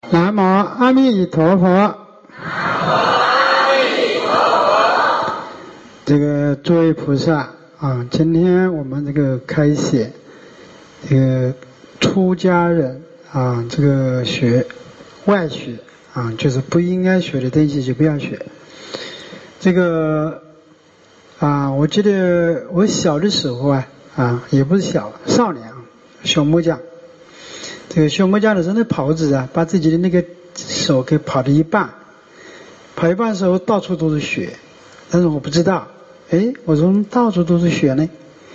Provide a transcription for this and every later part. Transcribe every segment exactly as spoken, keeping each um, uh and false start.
南无阿弥陀佛。南无阿弥陀佛。 这个诸位菩萨啊，今天我们这个开写这个出家人啊，这个学外学啊，就是不应该学的东西就不要学。这个啊，我记得我小的时候啊啊，也不是小，少年啊，学木匠。这个学木匠的时候，那刨子啊，把自己的那个手给刨了一半，刨一半的时候到处都是血，但是我不知道，哎，我怎么到处都是血呢？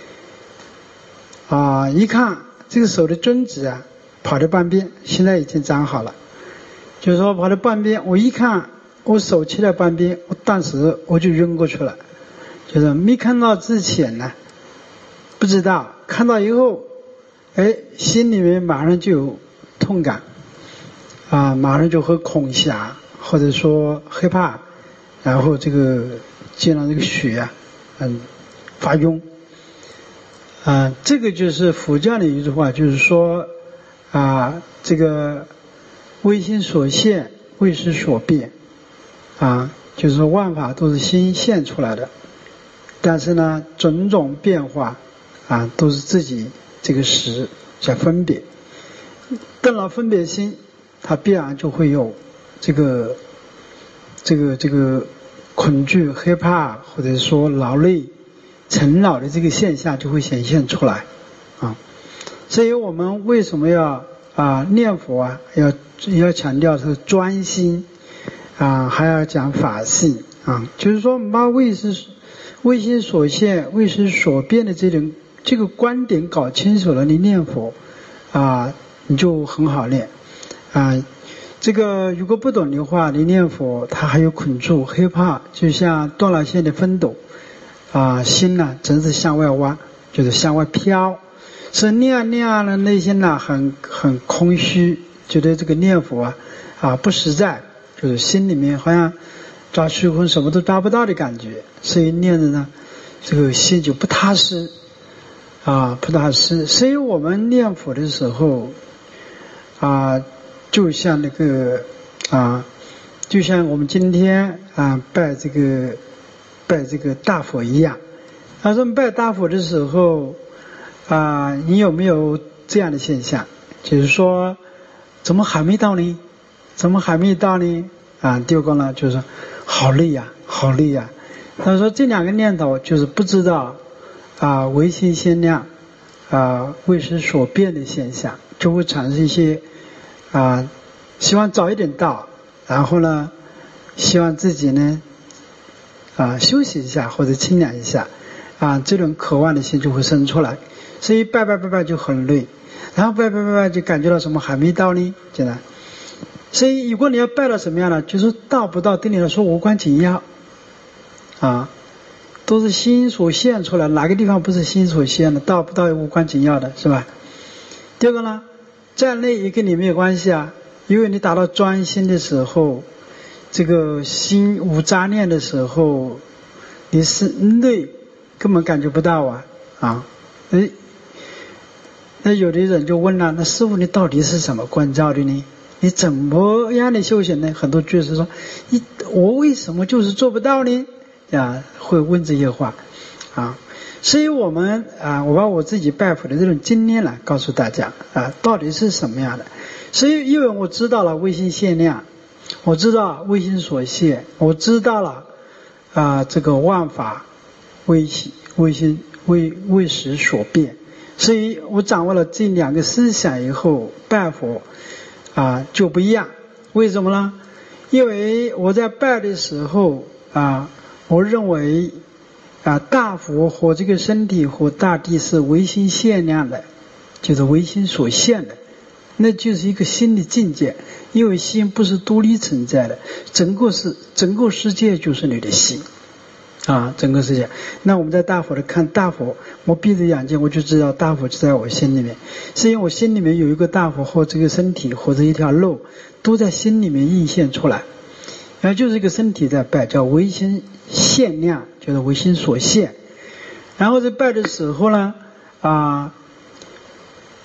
啊，一看这个手的中指啊，跑到半边，现在已经长好了。就是说跑到半边，我一看我手切到半边，我当时我就晕过去了。就是没看到之前呢，不知道，看到以后，哎，心里面马上就有痛感，啊，马上就会恐吓，或者说害怕，然后这个见到这个血啊，嗯，发晕。啊，这个就是佛教的一句话，就是说啊，这个为心所现，为识所变，啊，就是说万法都是心现出来的，但是呢，种种变化啊，都是自己这个识在分别。到了分别心，它必然就会有这个这个这个恐惧、害怕，或者说劳累、尘劳的这个现象就会显现出来啊。所以我们为什么要啊念佛啊，要要强调是专心啊，还要讲法性啊，就是说我们把为识为心所现、为识所变的这种这个观点搞清楚了，你念佛啊，你就很好念啊。这个如果不懂的话，你念佛它还有恐惧、害怕，就像断了线的风斗啊，心呢真是向外挖，就是向外飘。是念念的内心呢很很空虚，觉得这个念佛啊啊不实在，就是心里面好像抓虚空什么都抓不到的感觉，所以念着呢这个心就不踏实啊，不踏实。所以我们念佛的时候啊，就像那个啊，就像我们今天啊拜这个拜这个大佛一样。他说拜大佛的时候啊，你有没有这样的现象？就是说，怎么还没到呢？怎么还没到呢？啊，第二个呢，就是好累呀、啊，好累呀、啊。他说这两个念头就是不知道啊，唯心限量啊，为识所变的现象，就会产生一些啊，希望早一点到，然后呢，希望自己呢啊休息一下或者清凉一下啊，这种渴望的心就会生出来。所以拜拜拜拜就很累，然后拜拜拜拜就感觉到什么还没到呢，真的。所以如果你要拜到什么样呢？就是到不到对你来说无关紧要啊，都是心所现出来，哪个地方不是心所现的？到不到无关紧要的，是吧？第二个呢，在内也跟你没有关系啊，因为你达到专心的时候，这个心无杂念的时候，你是累根本感觉不到啊啊，哎。那有的人就问了，那师父你到底是怎么关照的呢？你怎么样的修行呢？很多居士说，你我为什么就是做不到呢？啊，会问这些话啊。所以我们啊，我把我自己拜佛的这种经验呢，告诉大家啊，到底是什么样的。所以因为我知道了唯心限量，我知道唯心所现，我知道了啊这个万法唯心唯心为为识所变。所以我掌握了这两个思想以后，拜佛啊就不一样。为什么呢？因为我在拜的时候啊，我认为啊大佛和这个身体和大地是唯心限量的，就是唯心所现的，那就是一个新的境界。因为心不是独立存在的，整个是整个世界就是你的心。啊，整个世界。那我们在大佛的看大佛，我闭着眼睛我就知道大佛就在我心里面，是因为我心里面有一个大佛或这个身体或者一条路都在心里面映现出来，然后就是一个身体在拜，叫唯心限量，就是唯心所现。然后在拜的时候呢啊，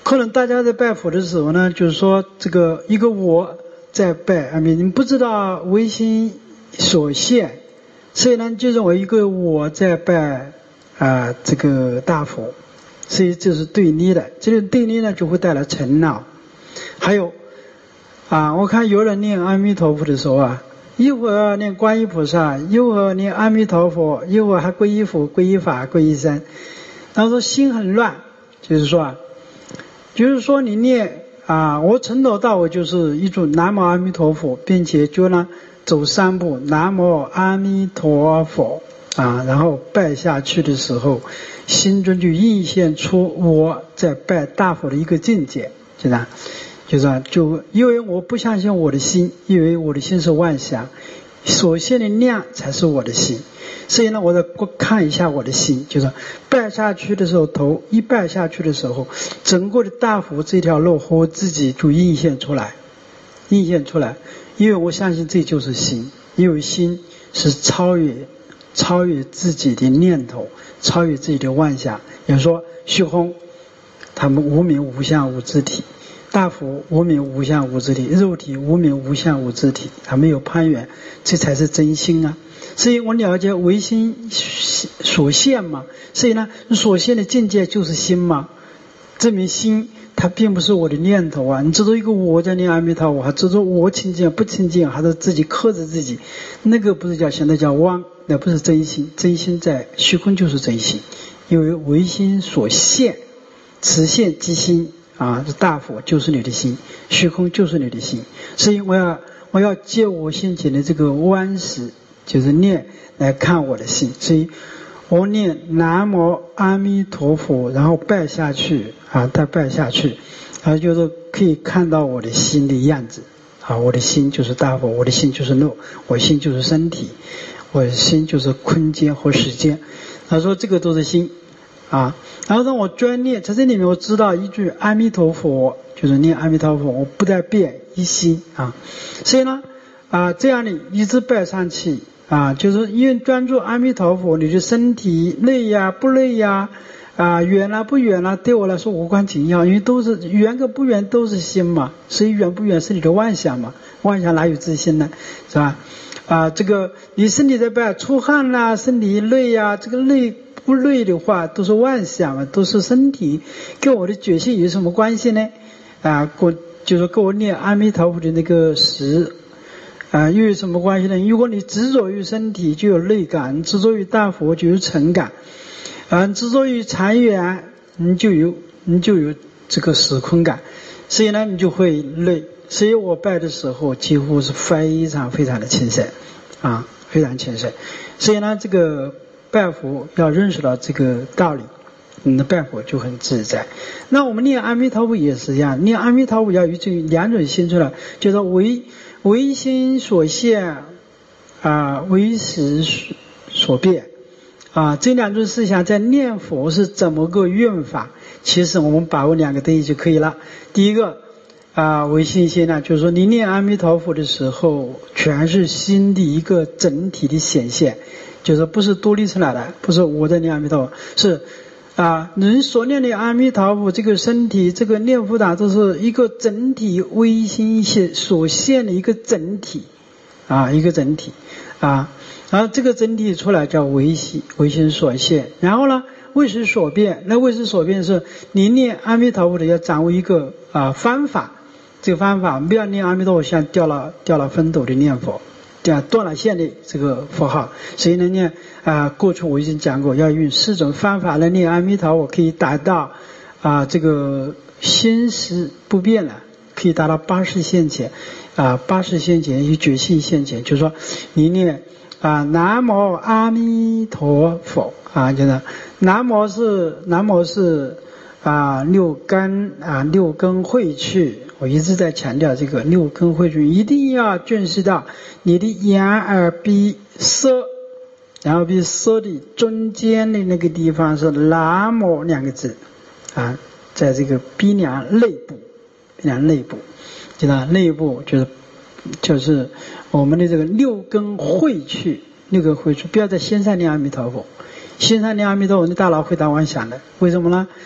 可能大家在拜佛的时候呢，就是说这个一个我在拜阿弥，你不知道唯心所现，所以呢就认为一个我在拜啊、呃、这个大佛，所以这是对立的，这个对立呢就会带来尘恼。还有啊，我看有人念阿弥陀佛的时候啊，一会儿念观音菩萨，一会儿念阿弥陀佛，一会儿还皈依佛、皈依法、皈依僧，然后说心很乱，就是说啊，就是说你念啊，我从头到尾就是一种南无阿弥陀佛，并且就呢走三步南无阿弥陀佛啊，然后拜下去的时候，心中就映现出我在拜大佛的一个境界，是吧？就是就因为我不相信我的心，因为我的心是妄想，所现的量才是我的心，所以呢我再看一下我的心，就是拜下去的时候，头一拜下去的时候，整个的大佛这条路和我自己就映现出来，映现出来，因为我相信这就是心，因为心是超越超越自己的念头，超越自己的妄想。比如说虚空，他们无名无相无自体，大佛无名无相无自体，肉体无名无相无自体，它没有攀缘，这才是真心啊。所以我了解唯心所现嘛，所以呢所现的境界就是心嘛，证明心它并不是我的念头啊。你知道一个我在念阿弥陀佛，还知道我清净不清净，还是自己克制自己，那个不是叫现在叫妄，那不是真心。真心在虚空就是真心，因为唯心所现，此现即心啊，这大佛就是你的心，虚空就是你的心。所以我要我要借我先前的这个观识，就是念来看我的心。所以我念南无阿弥陀佛，然后拜下去啊，再拜下去，啊，就是可以看到我的心的样子啊，我的心就是大佛，我的心就是肉，我的心就是身体，我的心就是空间和时间。他说这个都是心啊，然后让我专念，在这里面我知道一句阿弥陀佛，就是念阿弥陀佛，我不再变一心啊。所以呢啊，这样你一直拜上去啊，就是因为专注阿弥陀佛，你的身体累呀不累呀啊，远了不远了，对我来说无关紧要，因为都是远跟不远都是心嘛，所以远不远是你的妄想嘛，妄想哪有自信呢，是吧？啊，这个你身体在拜出汗啦，身体累呀，这个累不累的话都是妄想啊，都是身体，跟我的觉性有什么关系呢？啊，我就是跟我念阿弥陀佛的那个时啊，又有什么关系呢？如果你执着于身体就有累感，执着于大佛就有沉感，啊，执着于禅缘你就有你就有这个时空感，所以呢你就会累。所以我拜的时候几乎是非常非常的轻省啊，非常轻省。所以呢这个拜佛要认识到这个道理，你的拜佛就很自在。那我们念阿弥陀佛也是一样，念阿弥陀佛要有这两种心出来，就是唯唯心所现啊，唯识所变啊，这两种思想在念佛是怎么个用法？其实我们把握两个定义就可以了。第一个啊，唯心心呢，就是说你念阿弥陀佛的时候，全是心的一个整体的显现，就是不是独立出来的，不是我在念阿弥陀佛，是啊，人所念的阿弥陀佛，这个身体，这个念佛法，都是一个整体唯心所现的一个整体啊，一个整体啊，然后这个整体出来叫唯心，唯心所现。然后呢，为识所变，那为识所变是你念阿弥陀佛的要掌握一个啊方法。这个方法不要念阿弥陀佛像掉了掉了风斗的念佛，这样断了线的这个符号。所以呢念啊，过去我已经讲过，要用四种方法来念阿弥陀佛，可以达到啊这个心识不变了，可以达到八识现前啊，八识现前与觉性现前，就是说你念啊南无阿弥陀佛啊，就是南无是南无是啊六根啊六根汇去。我一直在强调这个六根汇去，一定要认识到你的眼耳鼻舌，然后鼻舌的中间的那个地方是南无两个字啊，在这个鼻梁内部，鼻梁内部，知道内部就是就是我们的这个六根汇去，六根汇去，不要在心上念阿弥陀佛，心上念阿弥陀佛，你大脑会打妄想的，为什么呢？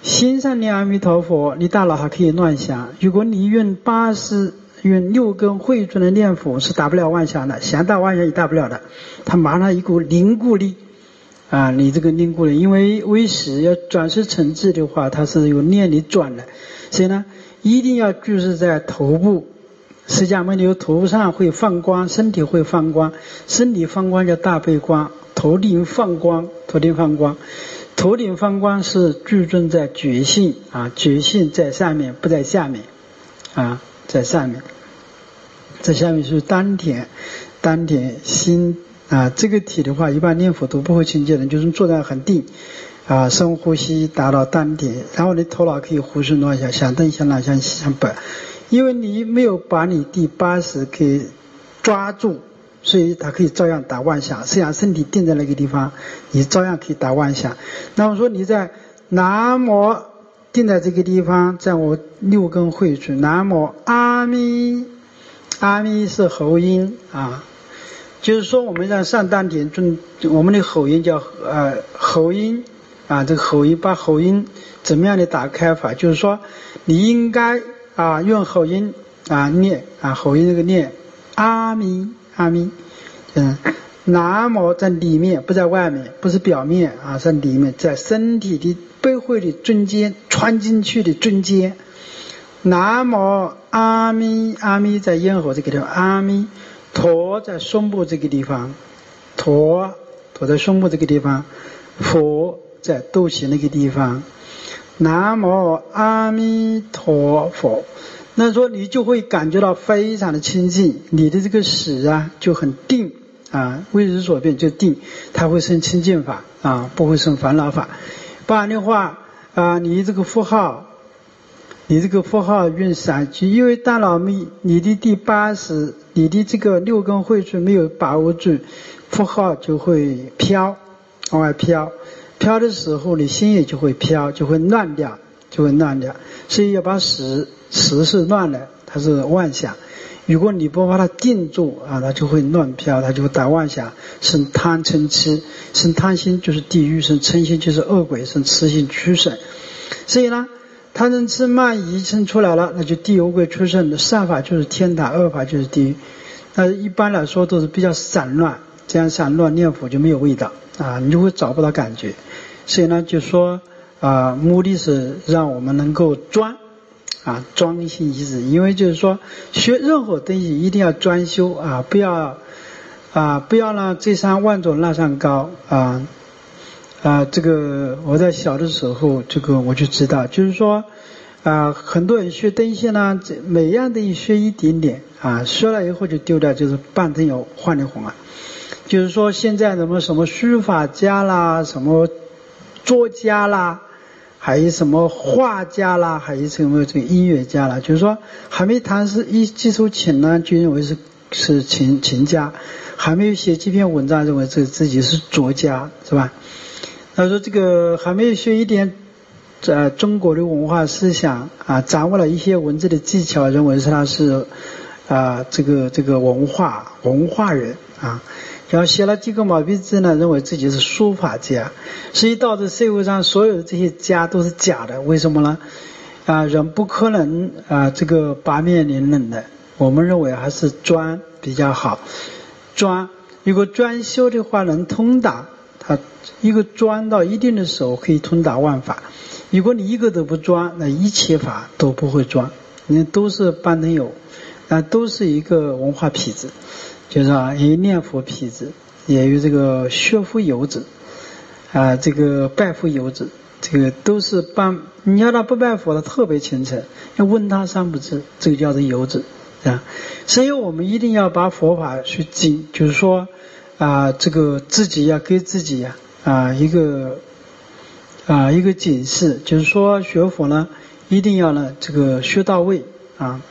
心上念阿弥陀佛，你大脑还可以乱想。如果你用八识、用六根慧准的念佛，是打不了妄想的，想打妄想也打不了的。它马上一股凝固力啊，你这个凝固力，因为为识要转识成智的话，它是有念力转的，所以呢，一定要注视在头部。释迦牟尼有头上会放光，身体会放光，身体放光叫大悲光，头顶放光，头顶放光。头顶放光是聚尊在觉性啊，觉性在上面不在下面啊，在上面，在下面是丹田，丹田心啊，这个体的话，一般念佛都不会清净的，就是坐在很定啊，深呼吸达到丹田，然后你头脑可以胡思乱想，想东想南想西想北，因为你没有把你第八识给抓住。所以它可以照样打妄想，实际上身体定在那个地方，你照样可以打妄想。那么说你在南无定在这个地方，在我六根会处，南无阿弥，阿弥是喉音啊，就是说我们让上丹田中，我们的喉音叫呃喉音啊，这个喉音把喉音怎么样的打开法？就是说你应该啊用喉音啊念啊喉音这个念阿弥。阿弥，嗯，南无在里面，不在外面，不是表面啊，在里面，在身体的背后的中间，穿进去的中间。南无阿弥，阿弥在咽喉这个地方，阿弥陀在胸部这个地方，陀陀在胸部这个地方，佛在肚脐那个地方。南无阿弥陀佛。那说你就会感觉到非常的清净，你的这个识啊就很定啊，为识所变就定，它会生清净法啊，不会生烦恼法。不然的话啊，你这个符号，你这个符号用散去，因为大脑没你的第八识，你的这个六根慧处没有把握住，符号就会飘，往外飘，飘的时候你心也就会飘，就会乱掉，就会乱掉。所以要把识识是乱的，它是妄想。如果你不把它定住啊，它就会乱飘，它就会打妄想，生贪嗔痴，生贪心就是地狱，生嗔心就是恶鬼，生痴心畜生。所以呢，贪嗔痴慢疑生出来了，那就地狱恶鬼畜生的善法就是天堂，恶法就是地狱。那一般来说都是比较散乱，这样散乱念佛就没有味道啊，你就会找不到感觉。所以呢，就说啊，目的是让我们能够专。啊，专心一致，因为就是说学任何东西一定要专修啊，不要啊，不要让这山万种那山高啊啊！这个我在小的时候，这个我就知道，就是说啊，很多人学东西呢，每样东西学一点点啊，学了以后就丢掉，就是半天有换的红啊。就是说现在什么什么书法家啦，什么作家啦。还有什么画家啦，还有什么这个音乐家啦，就是说还没弹是一基础琴呢，就认为是是琴琴家，还没有写几篇文章，认为这自己是作家，是吧？他说这个还没有学一点呃中国的文化思想啊，掌握了一些文字的技巧，认为是他是啊这个这个文化文化人啊。然后写了几个毛笔字呢，认为自己是书法家，所以到这社会上所有的这些家都是假的。为什么呢？啊，人不可能啊这个八面玲珑的。我们认为还是专比较好。专如果专修的话，能通达，他一个专到一定的时候可以通达万法。如果你一个都不专，那一切法都不会专。你都是半灯友，啊，都是一个文化痞子。就是啊，有念佛痞子，也有这个学佛游子，啊，这个拜佛游子，这个都是办。你要他不拜佛，他特别虔诚，要问他三不知，这个叫做游子啊。所以我们一定要把佛法去精，就是说啊，这个自己要给自己呀 啊, 啊一个啊一个警示，就是说学佛呢，一定要呢这个学到位啊。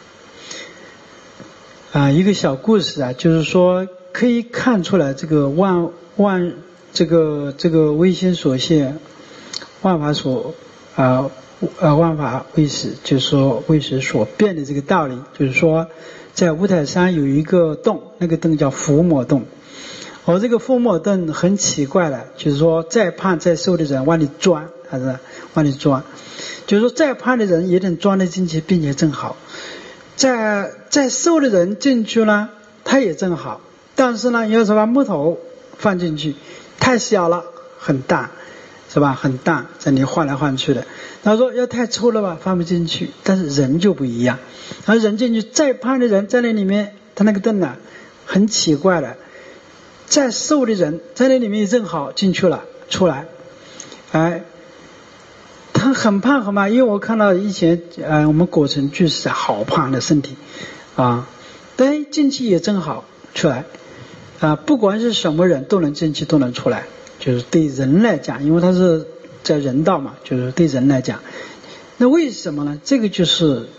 啊，一个小故事啊，就是说可以看出来这个万万这个这个唯心所现，万法所啊呃万法唯识，就是说唯识所变的这个道理。就是说，在五台山有一个洞，那个洞叫伏魔洞。 我这个父母灯很奇怪的，就是说再胖再瘦的人往里钻，还是往里钻，就是说再胖的人也能钻得进去，并且正好。再再瘦的人进去呢，他也正好，但是呢，要是把木头放进去，太小了，很大，是吧？很大，在里晃来晃去的。他说要太粗了吧，放不进去。但是人就不一样，然后人进去，再胖的人在那里面，他那个灯呢，很奇怪的。再瘦的人在那里面也正好进去了，出来，哎，他很胖很胖，因为我看到以前呃我们果城居士好胖的身体啊，但进去也正好出来啊，不管是什么人都能进去都能出来，就是对人来讲，因为他是在人道嘛，就是对人来讲，那为什么呢？这个就是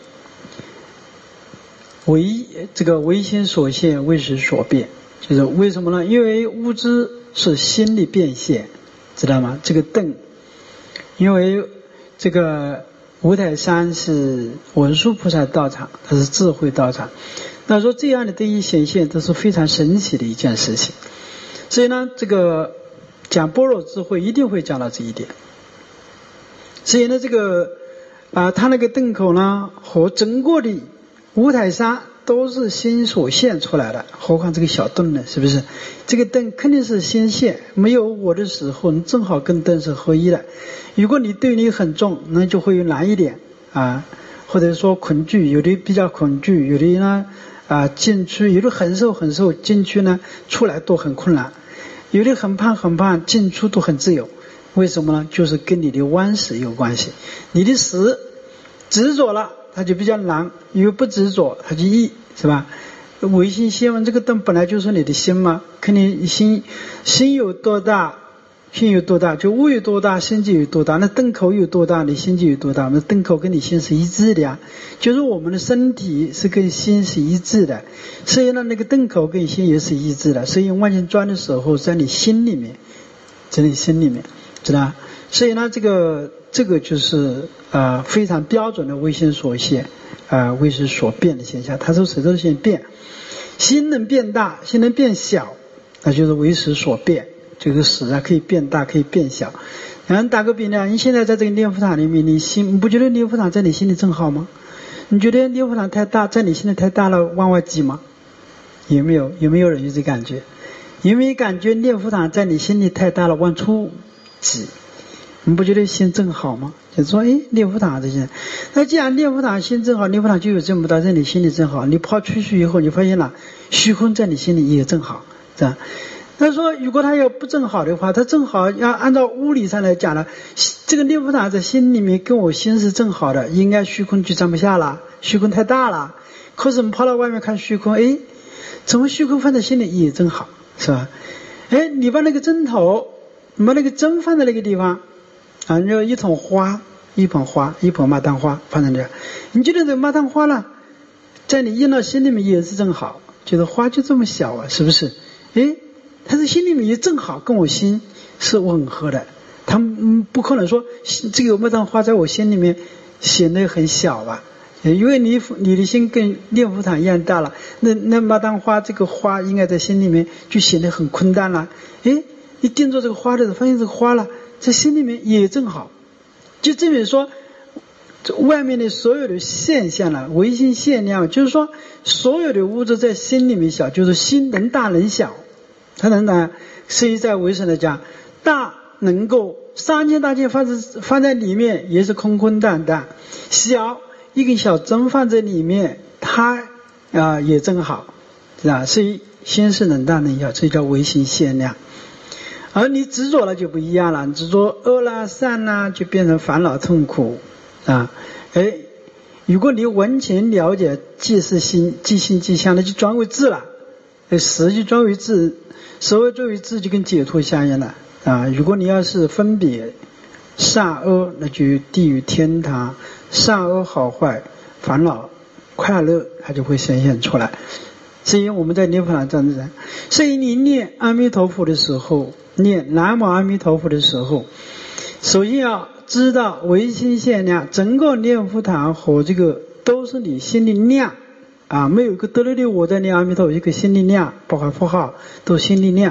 唯这个唯心所现，为识所变。就是为什么呢？因为物质是心理变现，知道吗？这个灯，因为这个五台山是文殊菩萨道场，它是智慧道场。那说这样的灯一显现，都是非常神奇的一件事情。所以呢，这个讲般若智慧一定会讲到这一点。所以呢，这个啊，它那个灯口呢，和整个的五台山都是心所现出来的，何况这个小灯呢？是不是？这个灯肯定是心现，没有我的时候，你正好跟灯是合一的。如果你对你很重，那就会难一点啊，或者说恐惧，有的比较恐惧，有的呢啊进去，有的很瘦很瘦，进去呢出来都很困难，有的很胖很胖，进出都很自由。为什么呢？就是跟你的顽识有关系。你的识执着了，它就比较难；因为不执着，它就易，是吧？唯心先问，这个灯本来就是你的心嘛，看你心心有多大，心有多大，就物有多大，心就有多大。那灯口有多大，你心就有多大。那灯口跟你心是一致的呀，就是我们的身体是跟心是一致的，所以呢，那个灯口跟心也是一致的。所以往前钻的时候，在你心里面，在你心里面，知道？所以呢，这个这个就是呃非常标准的唯心所现，呃唯识所变的现象。它是谁都现变，心能变大，心能变小，那就是唯识所变。这个识啊可以变大，可以变小。然后打个比方，你现在在这个念佛堂里面，你心你不觉得念佛堂在你心里正好吗？你觉得念佛堂太大，在你心里太大了，往外挤吗？有没有有没有人有这感觉？有没有感觉念佛堂在你心里太大了，往出挤？你不觉得心正好吗？就是说，哎，念佛堂这些，那既然念佛堂心正好，念佛堂就有这么大，在你心里正好。你抛出去以后，你发现了虚空在你心里也正好，是吧？他说，如果他要不正好的话，他正好要按照物理上来讲呢，这个念佛堂在心里面跟我心是正好的，应该虚空就装不下了，虚空太大了。可是我们跑到外面看虚空，哎，怎么虚空放在心里也正好，是吧？哎，你把那个针头，你把那个针放在那个地方。啊，你有一桶花，一盆花，一盆马当花放在这，你觉得这马当花呢，在你印到心里面也是正好，觉得花就这么小啊，是不是？诶，它在心里面也正好跟我心是吻合的，它嗯不可能说这个马当花在我心里面显得很小吧，因为你你的心跟念佛堂一样大了，那那马当花这个花应该在心里面就显得很空淡了。诶，你盯着这个花的时候，发现这个花了。在心里面也正好，就证明说外面的所有的现象了，唯心现量，就是说所有的物质在心里面小，就是心能大能小，它能大，所以在唯识来讲，大能够三千大千放在放在里面也是空空淡淡，小一根小针放在里面，它啊、呃、也正好，是吧？所以心是能大能小，这叫唯心现量。而你执着了就不一样了，你执着恶啦善啦，就变成烦恼痛苦啊！哎，如果你完全了解即是心，即心即相，那就转为智了，识就转为智，所谓转为智就跟解脱相应了啊！如果你要是分别善恶，那就地狱天堂，善恶好坏烦恼快乐，它就会显现出来。所以我们在念佛堂站着，所以你念阿弥陀佛的时候，念南无阿弥陀佛的时候，首先要知道唯心现量，整个念佛堂和这个都是你心里量啊，没有一个得力的我在念阿弥陀佛，一个心里量，包括佛号都心里量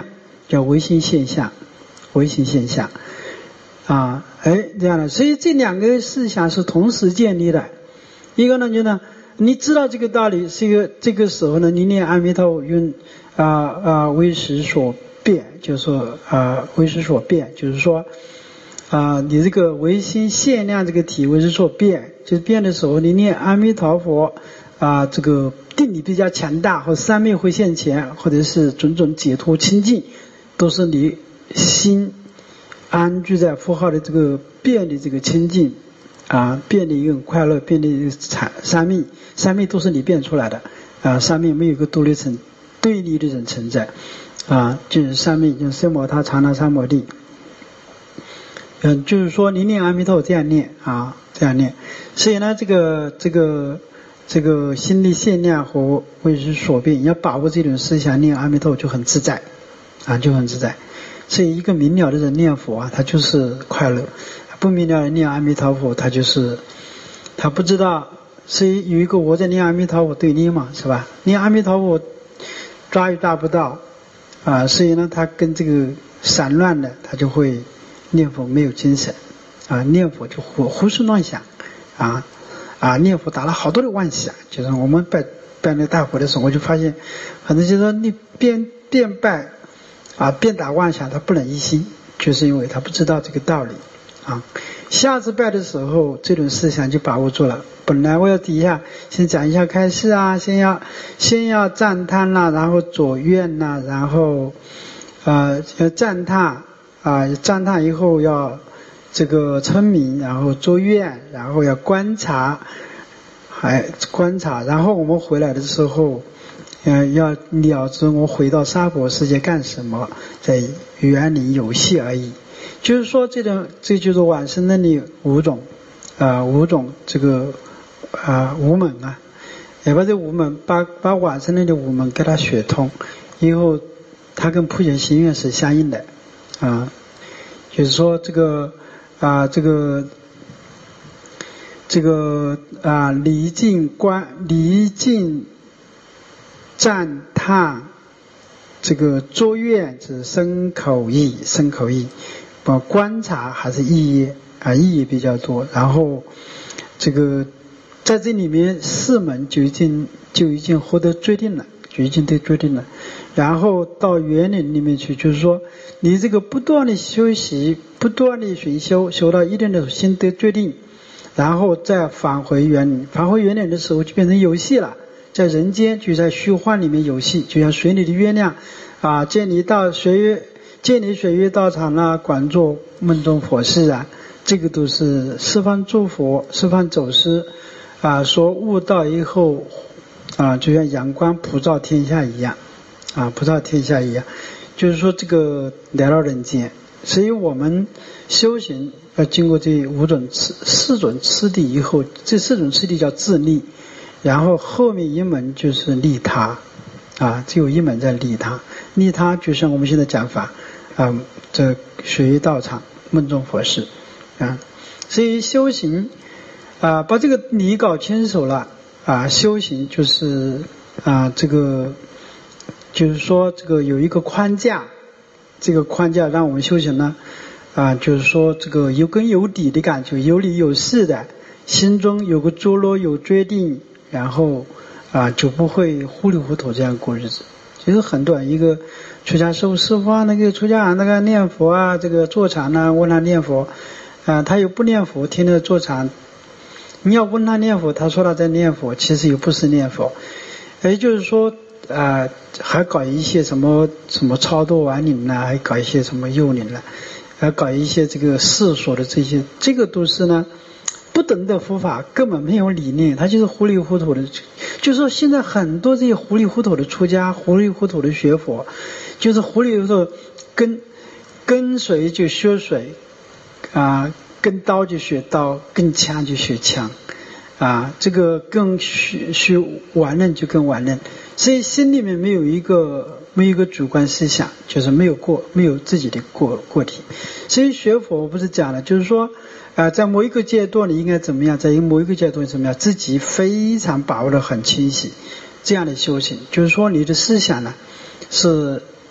叫唯心现象，唯心现象啊，哎，这样的，所以这两个思想是同时建立的。一个呢，就呢，你知道这个道理，是一个这个时候呢，你念阿弥陀佛用啊啊为识所变，就是说啊为识所变，就是说啊你这个唯心限量这个体为识所变，就是变的时候，你念阿弥陀佛啊，这个定力比较强大，或三昧会现前，或者是种种解脱清净，都是你心安居在佛号的这个变的这个清净啊，变的一种快乐，变的一个三昧，三昧都是你变出来的啊，三昧没有一个独立存对立的人存在啊，就是三昧，就是奢摩他禅那三摩地。嗯，就是说你念阿弥陀佛这样念啊，这样念，所以呢，这个这个这个心力限量和为识所变，要把握这种思想，念阿弥陀佛就很自在啊，就很自在。所以一个明了的人念佛啊，他就是快乐；不明了的人念阿弥陀佛，他就是他不知道。所以有一个我在念阿弥陀佛对念嘛，是吧？念阿弥陀佛抓也抓不到啊，所以呢，他跟这个散乱的，他就会念佛没有精神啊，念佛就胡胡思乱想啊啊，念佛打了好多的妄想。就是我们拜拜那大佛的时候，我就发现，反正就是说你边边拜啊边打妄想，他不能一心，就是因为他不知道这个道理啊。下次拜的时候，这种思想就把握住了。本来我要底下先讲一下开示啊，先要先要赞叹啦，然后左愿啦，然后呃要赞叹啊，赞叹以后要这个称名，然后作愿，然后要观察，还观察，然后我们回来的时候，呃要了知我回到娑婆世界干什么，在园里游戏而已。就是说这种这就是往生能力五种啊、呃、五种这个啊、呃、五门啊，也把这五门把把往生能力五门给它学通以后，它跟普贤行愿是相应的啊，就是说这个啊、呃、这个这个啊离境观离境赞叹这个作愿是身口意身口意。观察还是意义啊，意义比较多。然后这个在这里面四门就已经就已经获得决定了，就已经得决定了。然后到园林里面去，就是说你这个不断的修习，不断的寻修，修到一定的心得决定，然后再返回园林。返回园林的时候就变成游戏了，在人间就在虚幻里面游戏，就像水里的月亮啊，见你到水月。建立水月道场啊，广做梦中佛事啊，这个都是十方诸佛、十方走师啊，说悟道以后啊，就像阳光普照天下一样啊，普照天下一样，就是说这个来到人间，所以我们修行要经过这五种次四种次第以后，这四种次第叫自利，然后后面一门就是利他啊，只有一门在利他，利他就像我们现在讲法。啊，这水月道场梦中佛事啊，所以修行啊，把这个理搞清楚了啊，修行就是啊，这个就是说这个有一个框架，这个框架让我们修行呢啊，就是说这个有根有底的感觉，有理有事的，心中有个着落有决定，然后啊就不会糊里糊涂这样过日子。其实很多一个出家师父师父啊，那个出家那个念佛啊，这个坐禅呢，问他念佛啊，他又不念佛，听着坐禅。你要问他念佛，他说他在念佛，其实又不是念佛。也就是说啊，还搞一些什么什么超度完灵呢，还搞一些什么幽灵呢，还搞一些这个世俗的这些，这个都是呢不懂得佛法，根本没有理念，他就是糊里糊涂的。就是说现在很多这些糊里糊涂的出家，糊里糊涂的学佛，就是糊里糊涂跟跟水就学水啊，跟刀就学刀，跟枪就学枪啊，这个更学学玩人就更玩人，所以心里面没有一个没有一个主观思想，就是没有过没有自己的过过体。所以学佛我不是讲了，就是说啊，在某一个阶段你应该怎么样，在某一个阶段怎么样，自己非常把握的很清晰，这样的修行就是说你的思想呢是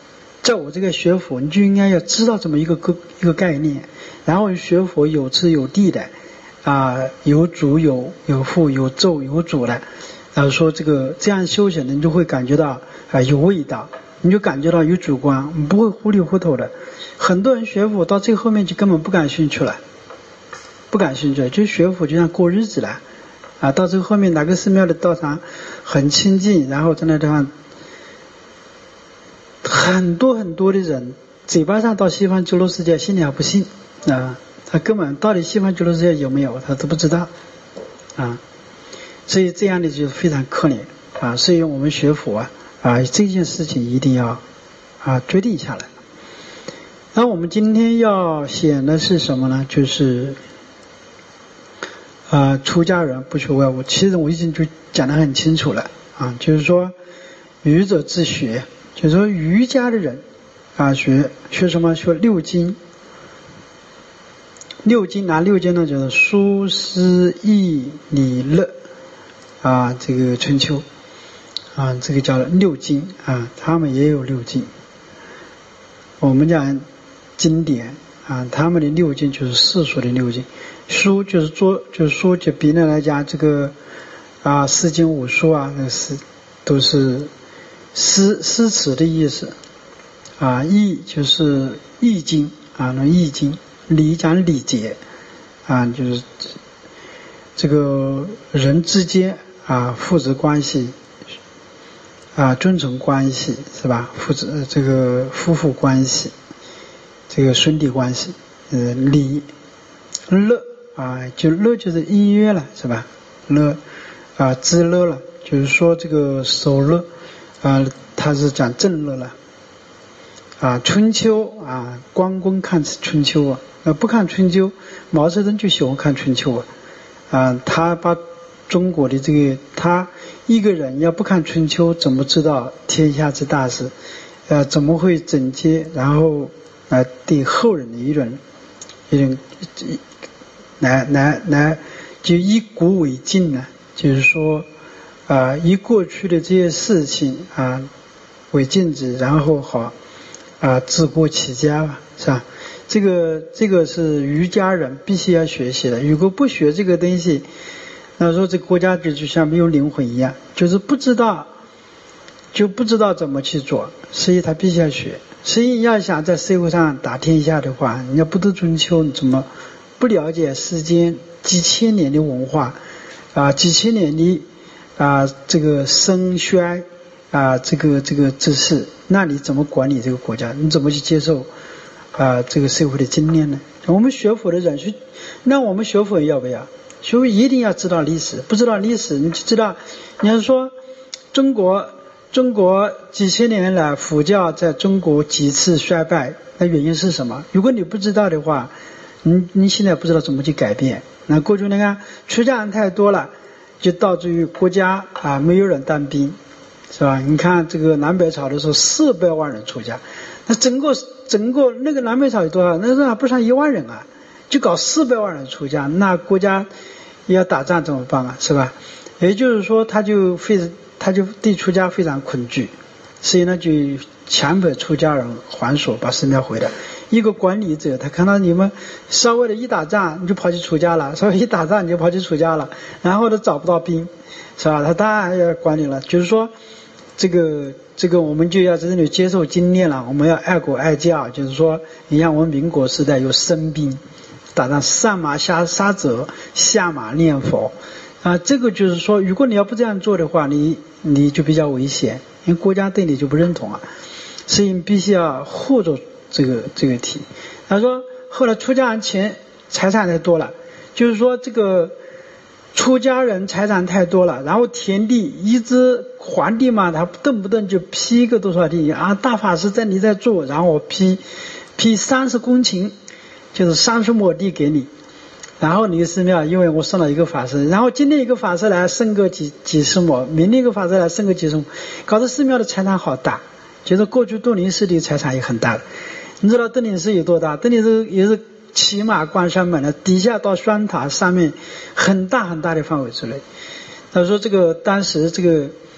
在我这个学佛，你就应该要知道这么一个个一个概念，然后学佛有次有地的，啊，有主有有父有咒有主的，然后说这个这样修行的，你就会感觉到啊有味道，你就感觉到有主观，你不会糊里糊涂的。很多人学佛到最后面就根本不感兴趣了，不感兴趣，就学佛就像过日子了，啊，到最后面哪个寺庙的道场很清净，然后在那地方很多很多的人嘴巴上到西方极乐世界，心里还不信啊，他根本到底西方极乐世界有没有他都不知道啊，所以这样的就是非常可怜啊，所以我们学佛啊啊这件事情一定要啊决定下来。那我们今天要写的是什么呢？就是啊出家人不学外物，其实我已经就讲得很清楚了啊，就是说愚者自学，就是说瑜伽的人啊学学什么？学六经。六经哪六经呢？就是书诗易礼乐啊，这个春秋啊，这个叫六经啊，他们也有六经。我们讲经典啊，他们的六经就是世俗的六经。书就是说，就是说，就别人来讲，这个啊四经五书啊，那是都是诗诗词的意思啊。易就是易经啊，那易经。礼讲礼节啊，就是这个人之间啊父子关系啊尊崇关系是吧？父子这个夫妇关系，这个兄弟关系，呃礼乐啊，就乐就是音乐了是吧？乐啊知乐了，就是说这个守乐啊，他是讲正乐了啊。春秋啊，关公看春秋啊。呃，不看春秋，毛泽东就喜欢看春秋啊，啊，他把中国的这个，他一个人要不看春秋，怎么知道天下之大事？呃，怎么会整洁？然后来对后人的一种一种来来来，就以古为镜呢，就是说啊，以过去的这些事情啊为镜子，然后好啊治国齐家吧，是吧？这个这个是瑜伽人必须要学习的，如果不学这个东西，那说这个国家就就像没有灵魂一样，就是不知道就不知道怎么去做，所以他必须要学。所以要想在社会上打天下的话，你要不读春秋，你怎么不了解世间几千年的文化啊，几千年的啊这个盛衰啊这个这个知识，那你怎么管理这个国家？你怎么去接受啊，这个社会的经验呢？我们学佛的人去，那我们学佛要不要？学佛一定要知道历史，不知道历史，你就知道，你要说中国中国几千年来佛教在中国几次衰败，那原因是什么？如果你不知道的话，你你现在不知道怎么去改变。那过去你看出家人太多了，就导致于国家啊没有人当兵，是吧？你看这个南北朝的时候，四百万人出家，那整个整个那个南北朝有多少？那时候还不上一万人啊，就搞四百万人出家，那国家要打仗怎么办啊？是吧？也就是说，他就非他就对出家非常恐惧，所以呢，就强迫出家人还所，把寺庙毁了。一个管理者，他看到你们稍微的一打仗，你就跑去出家了；稍微一打仗，你就跑去出家了，然后都找不到兵，是吧？他当然要管理了。就是说，这个。这个我们就要在这里接受经验了，我们要爱国爱教，就是说，你像我们民国时代有生兵，打仗上马下杀者，下马念佛啊，这个就是说，如果你要不这样做的话，你你就比较危险，因为国家对你就不认同啊，所以你必须要护着这个这个题。他说，后来出家人钱财产太多了，就是说这个。出家人财产太多了，然后田地一直皇帝嘛，他动不动就批一个多少地啊，大法师在你在做，然后我批批三十公顷，就是三十亩地给你，然后你的寺庙因为我送了一个法师，然后今天一个法师来剩个几几十亩，明天一个法师来剩个几十亩，搞得寺庙的财产好大，就是过去洞林寺的财产也很大的。你知道洞林寺有多大？洞林寺也是骑马关山门的，底下到双塔上面很大很大的范围之内。他说这个当时这个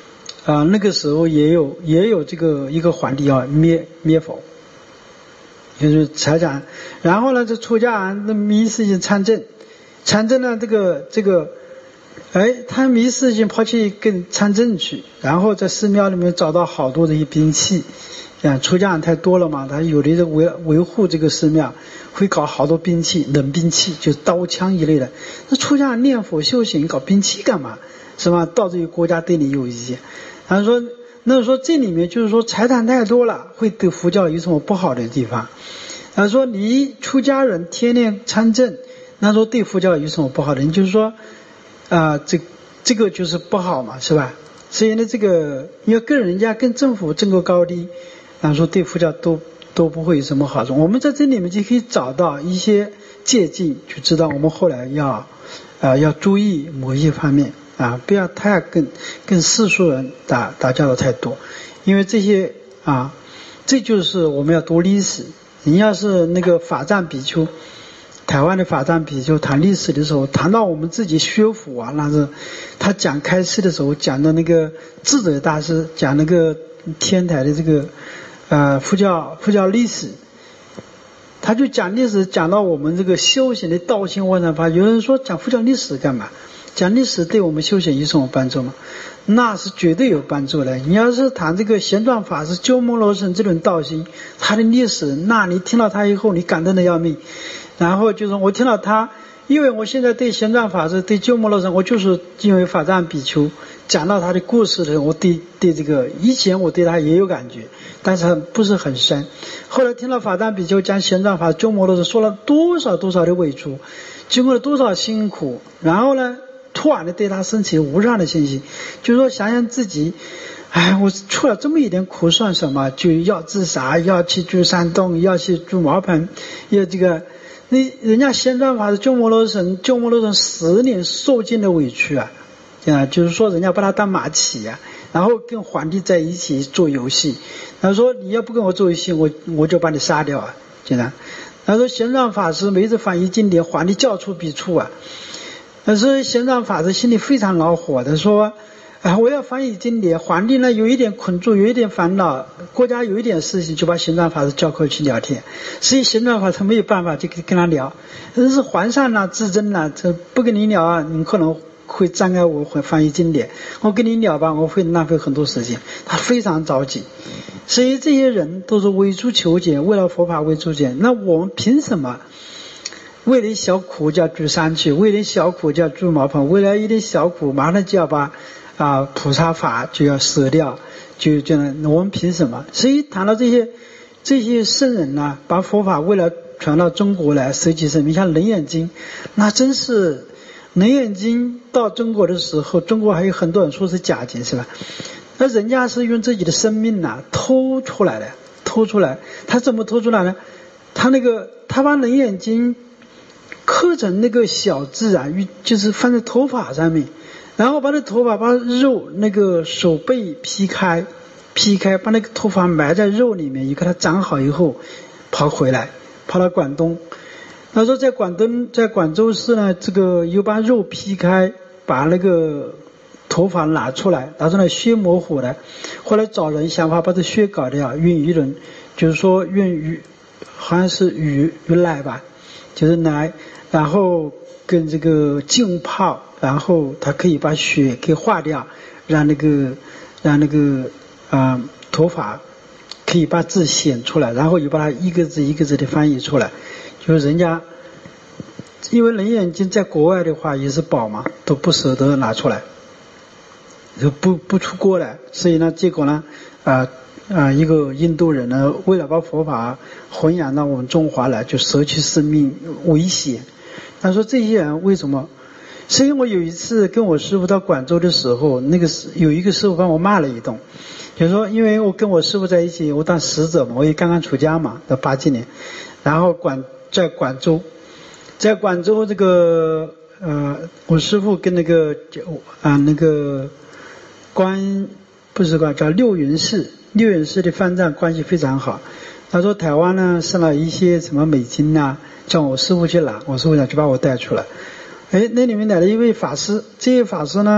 啊、呃，那个时候也有也有这个一个皇帝要灭灭佛，就是财产。然后呢，这出家人的迷失性参政，参政呢这个这个，哎，他迷失性跑去跟参政去，然后在寺庙里面找到好多这些兵器。啊，出家人太多了嘛，他有的这维维护这个寺庙，会搞好多兵器，冷兵器，就是刀枪一类的。那出家人念佛修行，搞兵器干嘛？是吧？到这个国家对你有益。他说，那说这里面就是说财产太多了，会对佛教有什么不好的地方？他说你出家人天天参政，那说对佛教有什么不好的？你就是说，啊、呃，这这个就是不好嘛，是吧？所以呢，这个你要跟人家跟政府争个高低。然后说对佛教都都不会有什么好处，我们在这里面就可以找到一些借鉴，就知道我们后来要呃要注意某一方面啊，不要太跟跟世俗人打打交道太多，因为这些啊，这就是我们要读历史。人家是那个法藏比丘，台湾的法藏比丘谈历史的时候，谈到我们自己学佛啊，那是他讲开示的时候讲的那个智者大师讲那个天台的这个。呃，佛教佛教历史，他就讲历史，讲到我们这个修行的道心万善法。有人说讲佛教历史干嘛？讲历史对我们修行有什么帮助吗？那是绝对有帮助的。你要是谈这个玄奘法师鸠摩罗什这种道心，他的历史，那你听到他以后，你感动的要命。然后就是我听到他，因为我现在对玄奘法师、对鸠摩罗什，我就是因为法藏比丘讲到他的故事的时候，我对对这个以前我对他也有感觉，但是不是很深。后来听到法藏比丘讲玄奘法、鸠摩罗什说了多少多少的委屈，经过了多少辛苦，然后呢，突然的对他升起无上的信心，就是说想想自己，哎，我出了这么一点苦算什么？就要自杀，要去住山洞，要去住茅棚，要这个。那人家玄奘法师鸠摩罗什，鸠摩罗什十年受尽的委屈啊，啊，就是说人家把他当马骑啊，然后跟皇帝在一起做游戏。他说你要不跟我做游戏，我我就把你杀掉啊，这样。他说玄奘法师每次翻译经典，皇帝叫出笔触啊。但是玄奘法师心里非常恼火的说。啊，我要翻译经典，皇帝呢有一点困住，有一点烦恼，国家有一点事情，就把玄奘法师叫过去聊天。所以玄奘法师没有办法就跟他聊，但是皇上呢至真呢，这不跟你聊啊，你可能会障碍我会翻译经典。我跟你聊吧，我会浪费很多时间。他非常着急，所以这些人都是委出求解，为了佛法为出解。那我们凭什么？为了小苦就要住山去，为了小苦就要住茅棚，为了一点小苦马上就要把啊菩萨法就要舍掉，就这样，我们凭什么？所以谈到这些这些圣人呢、啊，把佛法为了传到中国来舍己生命，像楞严经，那真是楞严经到中国的时候，中国还有很多人说是假经，是吧？那人家是用自己的生命呐、啊、偷出来的，偷出来，他怎么偷出来呢？他那个他把楞严经刻成那个小字啊，就是放在头发上面，然后把那头发把肉那个手背劈开，劈开把那个头发埋在肉里面，一给它长好以后，跑回来，跑到广东。他说在广东，在广州市呢，这个又把肉劈开，把那个头发拿出来，拿出来血模糊的。后来找人想法把这血搞掉，用鱼人，就是说用鱼，好像是鱼鱼奶吧，就是奶。然后跟这个浸泡，然后它可以把血给化掉，让那个让那个啊、呃、头发可以把字显出来，然后又把它一个字一个字的翻译出来。就是人家因为楞严经在国外的话也是宝嘛，都不舍得拿出来，就不不出国来，所以呢，结果呢啊啊、呃呃、一个印度人呢，为了把佛法弘扬到我们中华来，就舍弃生命危险。他说这些人为什么？所以我有一次跟我师父到广州的时候，那个有一个师父把我骂了一顿，就是说因为我跟我师父在一起，我当使者嘛，我也刚刚出家嘛，到八几年，然后广在广州，在广州这个呃，我师父跟那个啊那个关不是关叫六云寺，六云寺的方丈关系非常好。他说台湾呢生了一些什么美金呐、啊，叫我师父去拿，我师父就把我带出来。哎，那里面来了一位法师，这位法师呢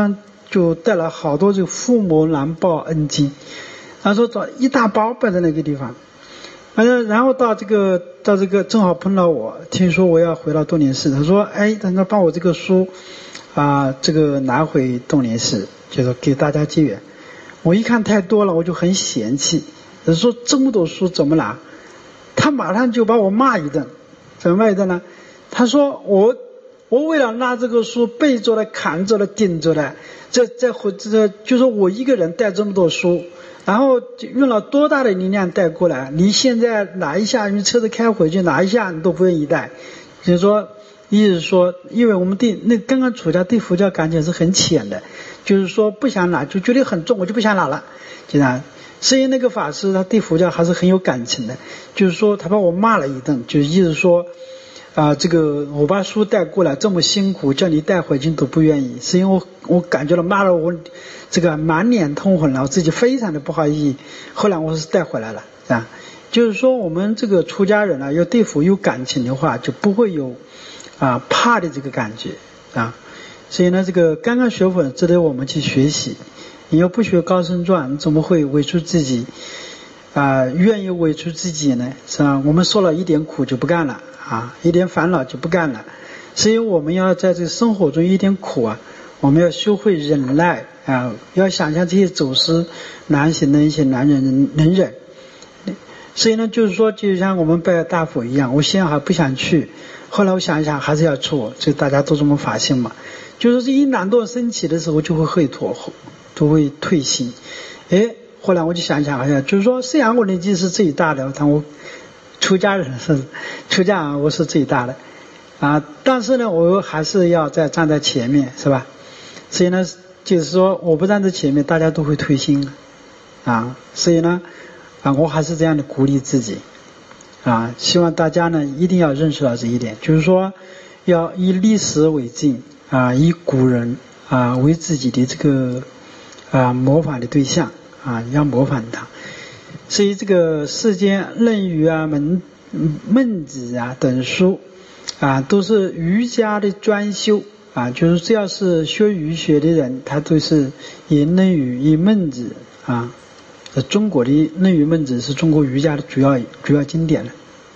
就带了好多这个父母难报恩经，他说找一大包摆在那个地方，反正然后到这个到这个正好碰到我，听说我要回到洞莲寺，他说哎，他说把我这个书啊这个拿回洞莲寺，就是给大家结缘。我一看太多了，我就很嫌弃，他说这么多书怎么拿？他马上就把我骂一顿，怎么骂一顿呢？他说我我为了拿这个书背着了扛着了顶着了，这这这就是我一个人带这么多书，然后用了多大的力量带过来，你现在拿一下，你车子开回去拿一下你都不愿意带，就是说意思说，因为我们对那刚刚出家对佛教感情是很浅的，就是说不想拿，就觉得很重，我就不想拿了，就这样。所以那个法师他对佛教还是很有感情的，就是说他把我骂了一顿，就是意思说啊、呃，这个我把书带过来这么辛苦，叫你带回去都不愿意，是因为我我感觉到骂了我这个满脸通红了，我自己非常的不好意思。后来我是带回来了，啊，就是说我们这个出家人啊，要对佛有感情的话，就不会有啊怕的这个感觉啊。所以呢，这个刚刚学佛值得我们去学习。你要不学高僧传，你怎么会委屈自己啊、呃？愿意委屈自己呢？是吧？我们受了一点苦就不干了啊，一点烦恼就不干了。所以我们要在这个生活中一点苦啊，我们要学会忍耐啊，要想象这些走失难行的一些男人能忍。所以呢，就是说，就像我们拜大佛一样，我现在还不想去，后来我想一想还是要去，就大家都这么发心嘛。就是这一懒惰升起的时候，就会会脱后。都会退心，哎，后来我就想想，好像就是说，虽然我年纪是最大的，但我出家人是出家我是最大的啊，但是呢，我还是要再站在前面，是吧？所以呢，就是说，我不站在前面，大家都会退心啊。所以呢，啊，我还是这样的鼓励自己啊，希望大家呢一定要认识到这一点，就是说，要以历史为镜啊，以古人啊为自己的这个。啊，模仿的对象啊，要模仿他。所以这个世间论语啊、孟孟子啊等书啊，都是儒家的专修啊，就是只要是学儒学的人，他都是以论语、以孟子啊。中国的论语、孟子是中国儒家的主要主要经典了。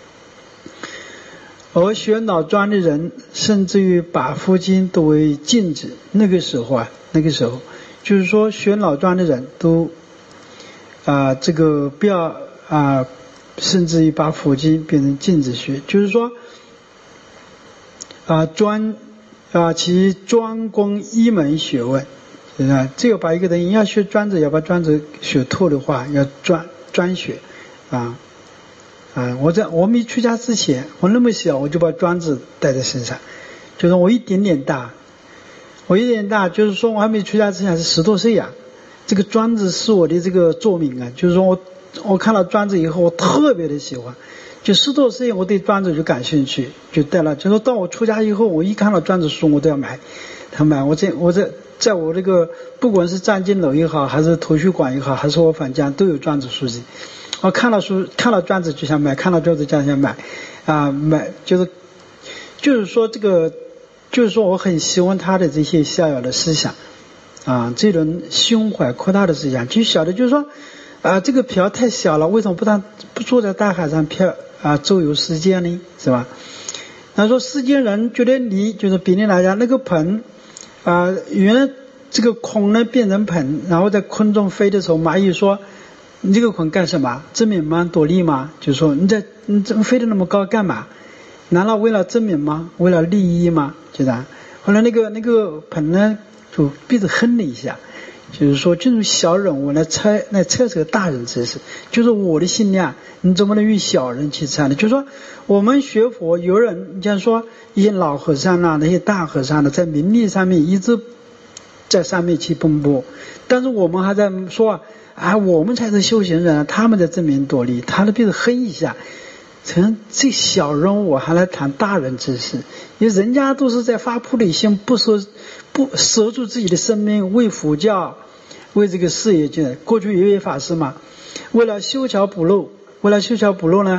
而学老庄的人，甚至于把佛经都为禁止。那个时候啊，那个时候。就是说学老庄的人都啊、呃，这个不要啊、呃，甚至于把佛经变成禁止学，就是说啊专啊其专攻一门学问，是吧？只有把一个人要学专子，要把专子学透的话，要专专学啊啊！我在我没出家之前，我那么小，我就把专子带在身上，就是我一点点大。我一点大，就是说我还没出家之前是十多岁呀、啊。这个庄子是我的这个作品啊，就是说我我看了庄子以后，我特别的喜欢。就十多岁，我对庄子就感兴趣，就带了。就说到我出家以后，我一看到庄子书，我都要买。他买，我在我在在我这个不管是藏经楼也好，还是图书馆也好，还是我返家都有庄子书籍。我看到书，看到庄子就想买，看到庄子就想买，啊，买就是就是说这个。就是说我很喜欢他的这些逍遥的思想啊，这种胸怀扩大的思想，就晓得就是说啊，这个瓢太小了，为什么不当不坐在大海上漂啊周游世界呢？是吧？他说世间人觉得你就是比你来讲那个盆啊，原来这个空呢变成盆，然后在空中飞的时候，蚂蚁说你这个空干什么？争名吗？夺利吗？就是说你在你怎么飞得那么高干嘛？难道为了争名吗？为了利益吗？就这样。后来那个那个盆呢，就鼻子哼了一下，就是说这种小人物来猜来猜测大人之事，就是我的心量，你怎么能与小人去猜呢？就是说我们学佛，有人像说一些老和尚啊，那些大和尚的，在名利上面一直在上面去奔波，但是我们还在说啊，我们才是修行人，他们在争名夺利，他的鼻子哼一下。成这小人物还来谈大人之事，因为人家都是在发菩提心，不舍不舍住自己的生命为佛教为这个事业去。过去有一位法师嘛，为了修桥补路，为了修桥补路呢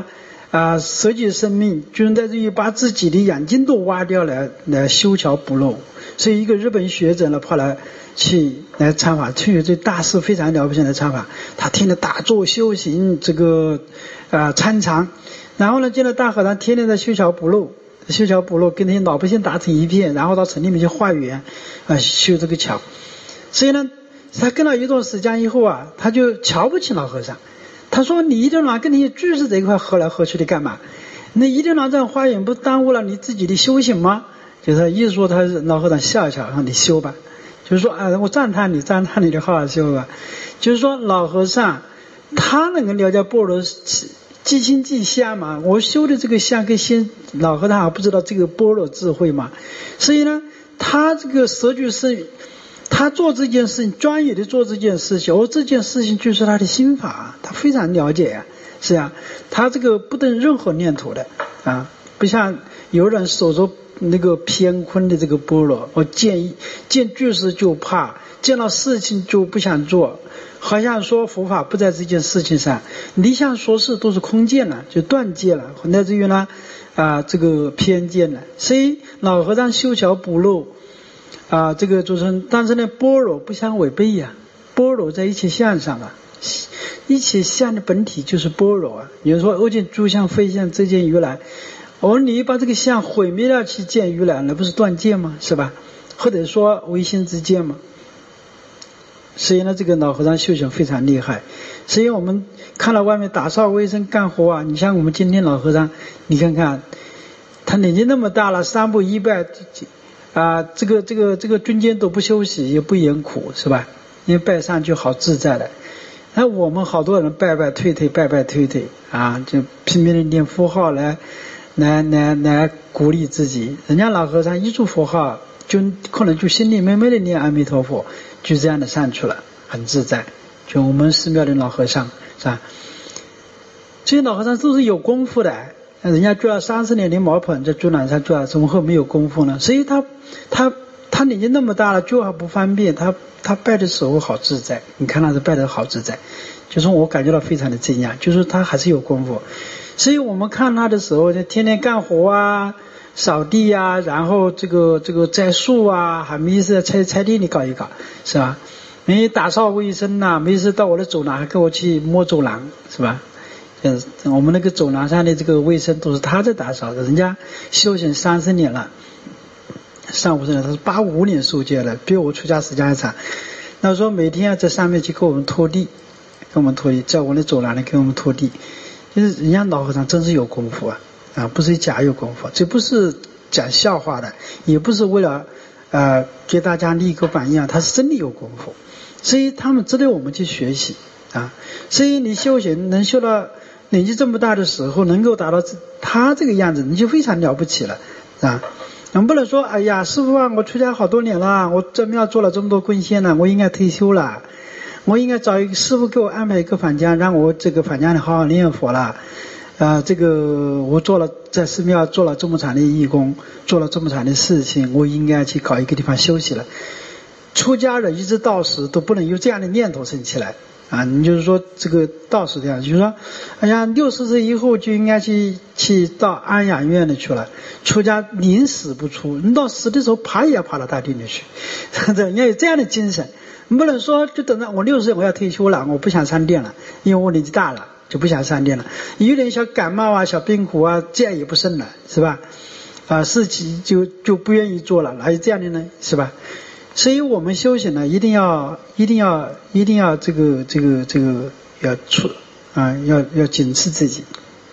啊，舍己生命，就在于把自己的眼睛都挖掉来来修桥补路。所以一个日本学者呢，跑来去来参访，去这大师非常了不起的参访，他天天打坐修行，这个啊参禅，然后呢，见了大和尚天天在修桥补路，修桥补路跟那些老百姓打成一片，然后到城里面去化缘啊，修这个桥。所以呢，他跟了一段时间以后啊，他就瞧不起老和尚。他说：“你一天晚上跟那些居士在一块喝来喝去的干嘛？那一天晚上这样化缘，不耽误了你自己的修行吗？”就是一说他老和尚笑一笑，让你修吧。就是说啊，我赞叹你，赞叹你的好好修吧。就是说老和尚他能够了解般若即心即相嘛，我修的这个相跟心，老和尚还不知道这个般若智慧嘛。所以呢，他这个舍举是。他做这件事情，专业的做这件事情，而这件事情就是他的心法，他非常了解啊，是啊，他这个不等任何念头的啊，不像有人守着那个偏坤的这个般若，我见见句式就怕，见到事情就不想做，好像说佛法不在这件事情上，你想说事都是空见了，就断戒了，乃至于呢啊这个偏见了，所以老和尚修桥补路。啊，这个就是，但是呢，般若不相违背呀、啊，般若在一切相上啊，一切相的本体就是般若啊。有人说，我见诸相非相，这见如来，而你把这个相毁灭了去见如来，那不是断戒吗？是吧？或者说唯心之见吗？所以呢，这个老和尚修行非常厉害。所以我们看到外面打扫卫生干活啊，你像我们今天老和尚，你看看，他年纪那么大了，三步一拜。啊，这个这个这个中间都不休息，也不言苦，是吧？因为拜上就好自在了。那我们好多人拜拜退退，拜拜退退啊，就拼命的念佛号来，来来来鼓励自己。人家老和尚一祝佛号，就可能就心里美美的念阿弥陀佛，就这样的上去了，很自在。就我们寺庙的老和尚，是吧？这些老和尚都是有功夫的。人家住了三十年的茅棚，在猪栏山住了，怎么会没有功夫呢？所以他他他年纪那么大了，脚还不方便，他他拜的时候好自在。你看他是拜的好自在，就是我感觉到非常的惊讶，就是他还是有功夫。所以我们看他的时候，就天天干活啊，扫地啊，然后这个这个栽树啊，还没事在菜地里搞一搞，是吧？没打扫卫生呐、啊，没事到我的走廊还跟我去摸走廊，是吧？嗯，我们那个走廊上的这个卫生都是他在打扫的，人家修行三十年了，上五十年，他是八五年受戒的，比我出家时间还长。那说每天在上面去给我们拖地，给我们拖地，在我的走廊里给我们拖地，就是人家老和尚真是有功夫啊，啊，不是假有功夫，这不是讲笑话的，也不是为了呃给大家立一个榜样，他是真的有功夫，所以他们值得我们去学习啊。所以你修行能修到年纪这么大的时候，能够达到他这个样子，你就非常了不起了啊！我们不能说，哎呀，师父啊，我出家好多年了，我这庙做了这么多贡献了，我应该退休了，我应该找一个师父给我安排一个坊间，让我这个坊间里好好念佛了。啊，这个我做了在寺庙做了这么长的义工，做了这么长的事情，我应该去搞一个地方休息了。出家人一直到死都不能有这样的念头生起来。啊，你就是说这个道士这样，就是说，哎呀，六十岁以后就应该去去到安养院里去了。出家宁死不出，你到死的时候爬也要爬到大地里去，人家有这样的精神。你不能说就等到我六十岁我要退休了，我不想上殿了，因为我年纪大了就不想上殿了。有点小感冒啊、小病苦啊，这样也不胜了，是吧？啊，事情就就不愿意做了，哪有这样的呢？是吧？所以我们修行呢，一定要一定要一定要这个这个这个要出啊，要要警示自己。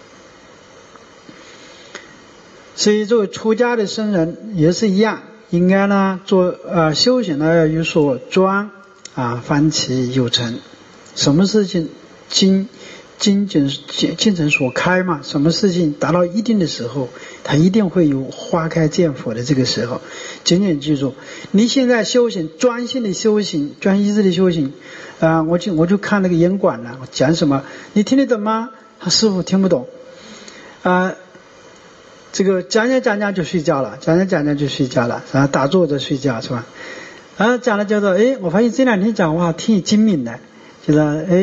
所以作为出家的僧人也是一样，应该呢做呃修行呢要有所专啊，凡其有成。什么事情经经经精诚所开嘛，什么事情达到一定的时候，它一定会有花开见佛的这个时候。紧紧记住，你现在修行，专心的修行，专一致的修行啊、呃！我就我就看那个演馆了，我讲什么你听得懂吗？他师父听不懂啊、呃，这个讲讲讲讲就睡觉了，讲讲讲讲就睡觉了，然后打坐着睡觉是吧？然后讲了叫做哎，我发现这两天讲话挺精明的，就是哎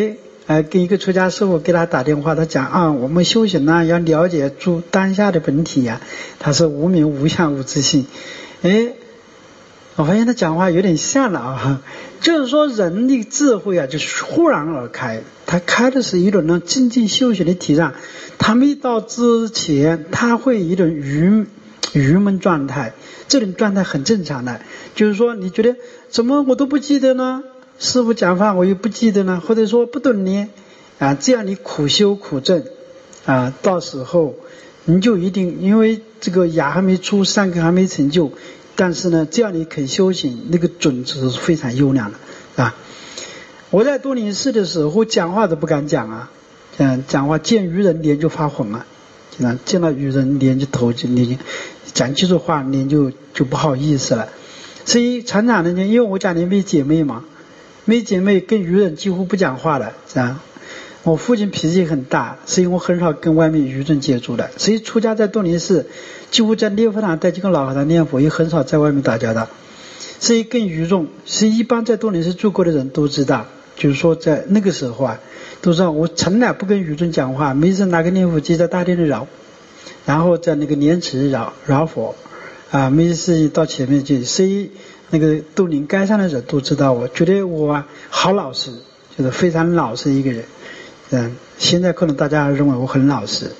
呃，跟一个出家师傅给他打电话，他讲啊，我们修行呢要了解住当下的本体呀、啊，他是无名无相无自性。哎，我发现他讲话有点像了啊，就是说人的智慧啊，就是忽然而开，他开的是一种呢精进修行的体上，他没到之前，他会一种愚愚蒙状态，这种状态很正常的，就是说你觉得怎么我都不记得呢？师父讲话我又不记得呢，或者说不懂呢，啊，这样你苦修苦证，啊，到时候你就一定，因为这个芽还没出，善根还没成就，但是呢，这样你肯修行，那个种子是非常优良的，啊。我在多林寺的时候讲话都不敢讲啊，嗯，讲话见愚人脸就发红啊，见到愚人脸就头就脸讲这句话脸就就不好意思了，所以常常的，因为我家里没姐妹嘛。没姐妹跟愚人几乎不讲话的，这样。我父亲脾气很大，所以我很少跟外面愚人接触的。所以出家在多林寺，几乎在念佛堂带几个老和尚念佛，也很少在外面打交道。所以跟愚众，是一般在多林寺住过的人都知道，就是说在那个时候啊，都知道我从来不跟愚众讲话，没事拿个念佛机在大殿里绕，然后在那个莲池绕绕佛，啊，没事到前面去，所以。那个都灵街上的人都知道我，觉得我好老实，就是非常老实一个人。嗯，现在可能大家认为我很老实，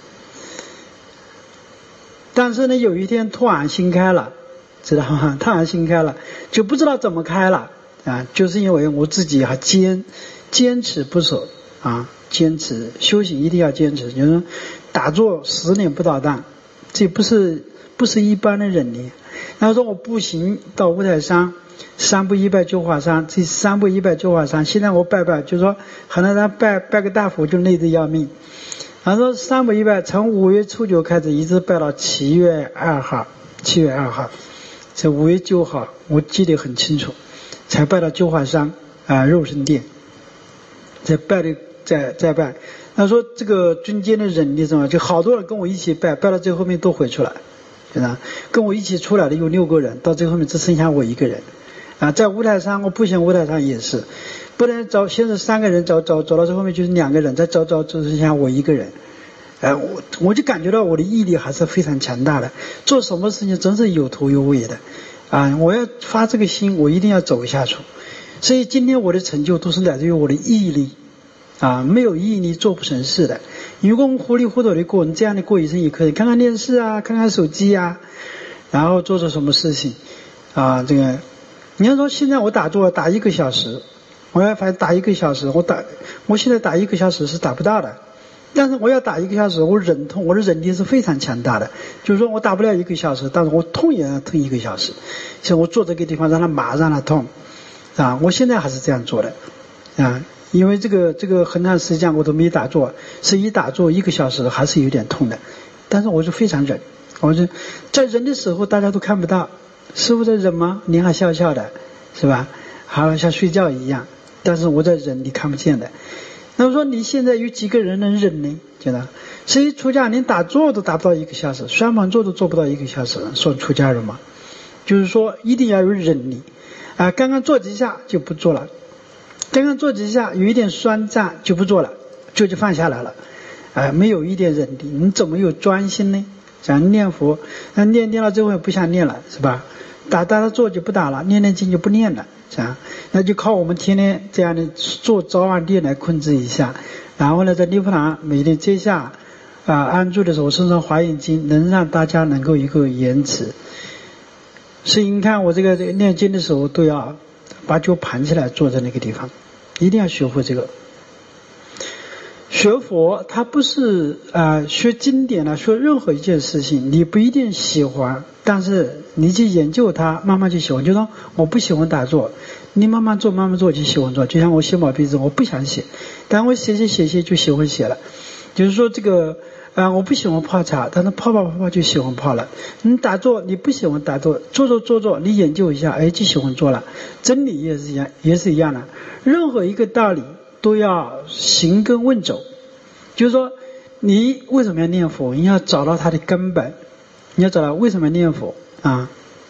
但是呢，有一天突然心开了，知道吗？突然心开了，就不知道怎么开了啊，就是因为我自己还坚坚持不舍啊，坚持修行一定要坚持，就是打坐十年不倒弹，这不是不是一般的人呢。然后说我步行到五台山，三步一拜九华山，这三步一拜九华山，现在我拜拜，就是说很多人拜拜个大佛就累得要命。然后说三步一拜，从五月初九开始，一直拜到七月二号，七月二号，这五月九号我记得很清楚，才拜到九华山啊、呃、肉身殿，再拜的再再拜。他说这个中间的人你知道吗？就好多人跟我一起拜，拜到最后面都回去了。跟我一起出来的有六个人，到最后面只剩下我一个人啊！在五台山，我步行五台山也是，不能走，先是三个人走走走到最后面就是两个人，再走走只剩下我一个人。哎、呃，我我就感觉到我的毅力还是非常强大的，做什么事情真是有头有尾的啊！我要发这个心，我一定要走下去。所以今天我的成就都是来自于我的毅力啊！没有毅力做不成事的。如果我们糊里糊涂的过，你这样的过一生也可以，看看电视啊，看看手机啊，然后做做什么事情啊？这个，你要说现在我打坐打一个小时，我要发现打一个小时，我打，我现在打一个小时是打不到的，但是我要打一个小时，我忍痛，我的忍力是非常强大的，就是说我打不了一个小时，但是我痛也要痛一个小时，像我坐这个地方让它麻让它痛啊，我现在还是这样做的啊。因为这个这个很长时间我都没打坐，是一打坐一个小时还是有点痛的，但是我是非常忍，我是在忍的时候大家都看不到，师父在忍吗？你还笑笑的，是吧？好像睡觉一样，但是我在忍，你看不见的。那么说你现在有几个人能忍呢？觉得，所以出家连打坐都达不到一个小时，双盘坐都做不到一个小时，算出家人吗？就是说一定要有忍力啊！刚刚做几下就不做了。刚刚做几下有一点酸胀就不做了，就就放下来了，啊、呃，没有一点忍力，你怎么有专心呢？想念佛，那念念到最后不想念了，是吧？打打了坐就不打了，念念经就不念了，这样，那就靠我们天天这样的做早晚殿来控制一下，然后呢，在念佛堂每天接下啊、呃、安住的时候，身上华严经能让大家能够一个延迟。所以你看我这个这个念经的时候都要把脚盘起来坐在那个地方，一定要学会这个。学佛它不是啊、呃、学经典了，学任何一件事情你不一定喜欢，但是你去研究它，慢慢去喜欢。就说我不喜欢打坐，你慢慢做慢慢做就喜欢做。就像我写毛笔字，我不想写，但我写写写写就喜欢写了。就是说这个啊、呃，我不喜欢泡茶，但是泡泡泡泡就喜欢泡了。你打坐你不喜欢打坐，做做做做你研究一下，哎就喜欢做了。真理也是一样，也是一样的。任何一个道理都要行根问走，就是说你为什么要念佛，你要找到它的根本，你要找到为什么要念佛啊，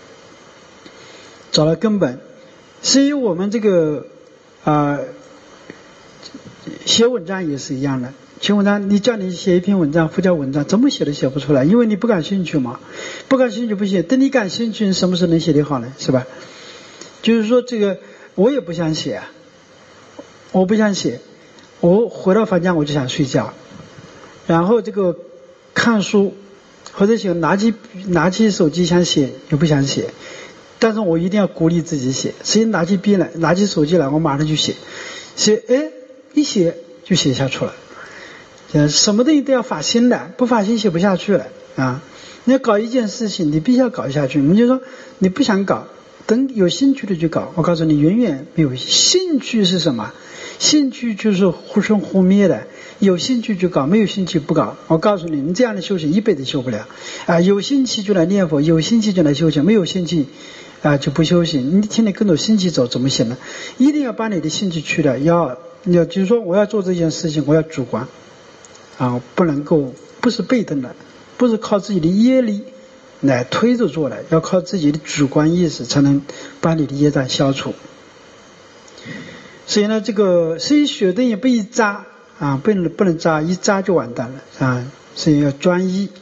找到根本。所以我们这个啊、呃、 写文章也是一样的，写文章你叫你写一篇文章副叫文章，怎么写都写不出来，因为你不感兴趣嘛，不感兴趣不写，等你感兴趣，你什么时候能写得好呢？是吧？就是说这个我也不想写啊，我不想写，我回到房间我就想睡觉，然后这个看书或者想拿起拿起手机想写又不想写，但是我一定要鼓励自己写，谁拿起笔来拿起手机来我马上就写，写哎一写就写下去了。什么东西都要发心的，不发心写不下去了啊！你要搞一件事情，你必须要搞下去。你就说你不想搞，等有兴趣的去搞。我告诉你，永远没有兴趣是什么？兴趣就是忽生忽灭的。有兴趣就搞，没有兴趣不搞。我告诉你，你这样的修行一辈子修不了啊！有兴趣就来念佛，有兴趣就来修行，没有兴趣啊就不修行。你天天跟着兴趣走，怎么行呢？一定要把你的兴趣去掉，要要就是说，我要做这件事情，我要主观。啊，不能够不是被动的，不是靠自己的业力来推着做的，要靠自己的主观意识才能把你的业障消除。所以呢，这个所以血灯也不一扎啊，不能不能扎，一扎就完蛋了啊。所以要专一，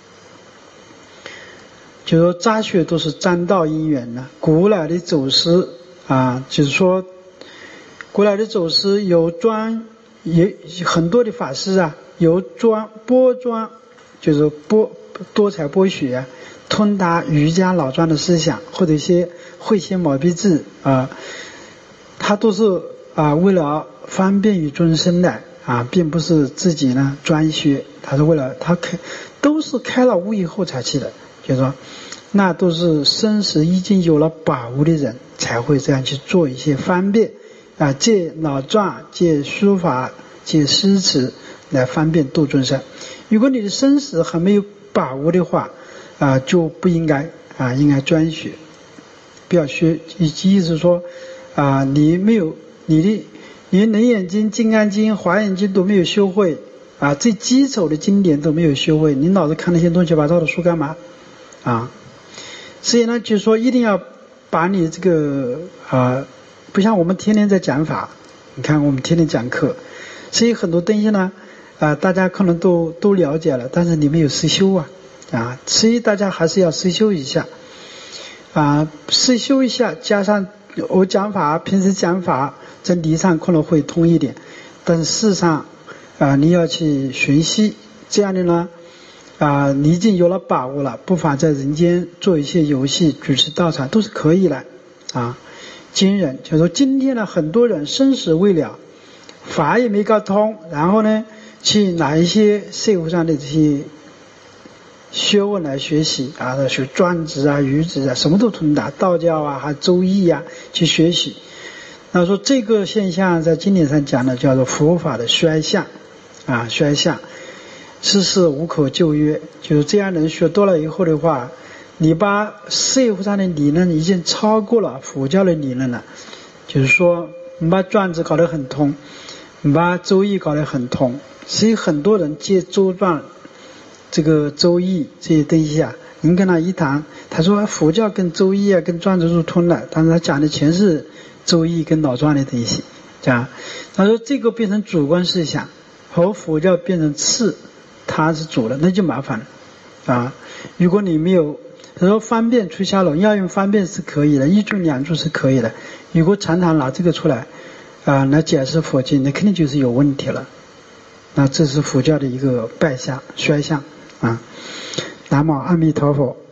就说扎血都是沾道因缘的。古来的祖师啊，就是说古来的祖师有专也很多的法师啊。由专波专，就是波多彩波学啊，通达瑜伽老庄的思想，或者一些会写毛笔字啊，他都是啊为了方便于众生的啊，并不是自己呢专学，他是为了他开都是开了悟以后才去的，就是说那都是生死已经有了把握的人才会这样去做一些方便啊，借老庄，借书法，借诗词。来方便度众生。如果你的生死还没有把握的话啊，就不应该啊，应该专学，不要学。意思说啊，你没有你的你的楞严经、金刚经、华严经都没有修会啊，最基础的经典都没有修会，你老是看那些乱七八糟的书干嘛啊？所以呢，就是说一定要把你这个啊，不像我们天天在讲法，你看我们天天讲课，所以很多东西呢。啊，大家可能都都了解了，但是你没有实修啊，啊，所以大家还是要实修一下，啊，实修一下，加上我讲法，平时讲法在理上可能会通一点，但是事实上啊，你要去学习，这样的呢，啊，你已经有了把握了，不妨在人间做一些游戏，主持道场都是可以的，啊，今人就是说今天呢，很多人生死未了，法也没搞通，然后呢。去拿一些社会上的这些学问来学习啊，学庄子啊、儒子啊，什么都通达，道教啊、还周易啊去学习。那说这个现象在经典上讲的叫做佛法的衰相啊，衰相，世事无可救药。就是这样人学多了以后的话，你把社会上的理论已经超过了佛教的理论了。就是说，你把庄子搞得很通，你把周易搞得很通。所以很多人借周传这个周易这些东西啊，你跟他一谈，他说佛教跟周易啊跟庄子是通的，但是他讲的全是周易跟老庄的东西，这样他说这个变成主观思想和佛教变成次，他是主的，那就麻烦了啊。如果你没有他说方便出家了，要用方便是可以的，一注两注是可以的，如果常常拿这个出来啊来解释佛经，那肯定就是有问题了。那这是佛教的一个败相、衰相啊！南无阿弥陀佛。